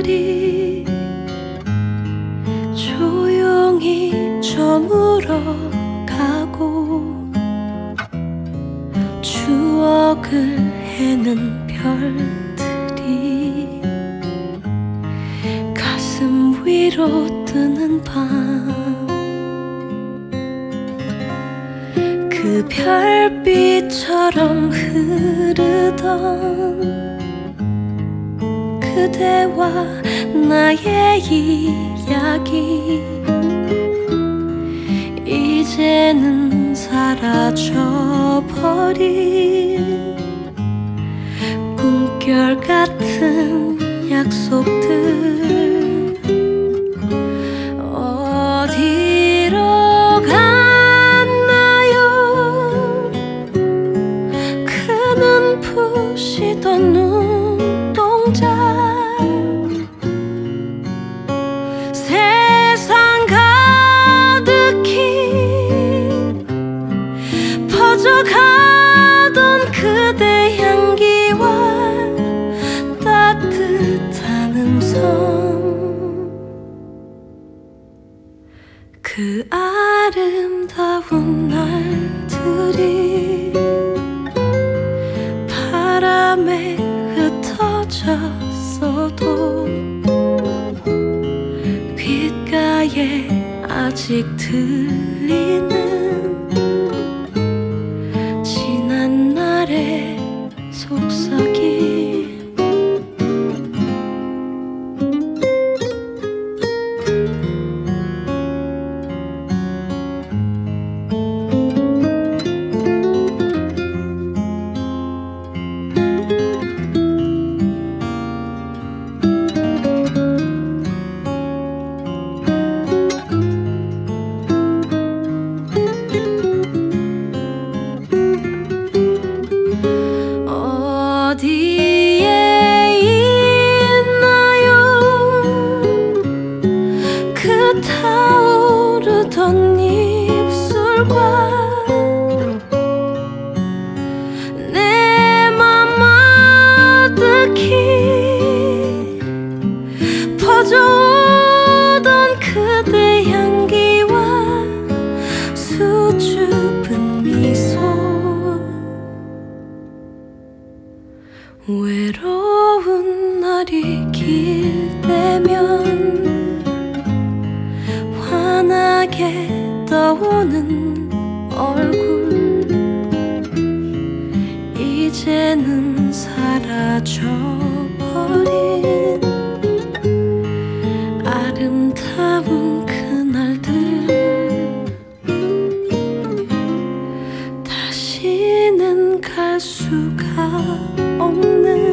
날이 조용히 저물어가고 추억을 헤는 별들이 가슴 위로 뜨는 밤, 그 별빛처럼 흐르던 그대와 나의 이야기 이제는 사라져버린 꿈결 같은 약속들, 어디로 갔나요? 그 눈부시던 눈동자, 세상 가득히 퍼져가던 그대 향기와 따뜻한 음성, 그 아름다운 날들이 바람에 흩어졌어도 귓가에 아직 들리는 지난 날의 속삭임. 어디에 있나요? 그 타오르던 입술과 내 맘 아득히 퍼져오던 그대 향기와 수줍은 미소, 외로운 날이 길되면 환하게 떠오는 얼굴 이제는 사라져버린 아름다운 그날들, 다시는 갈 수가 없는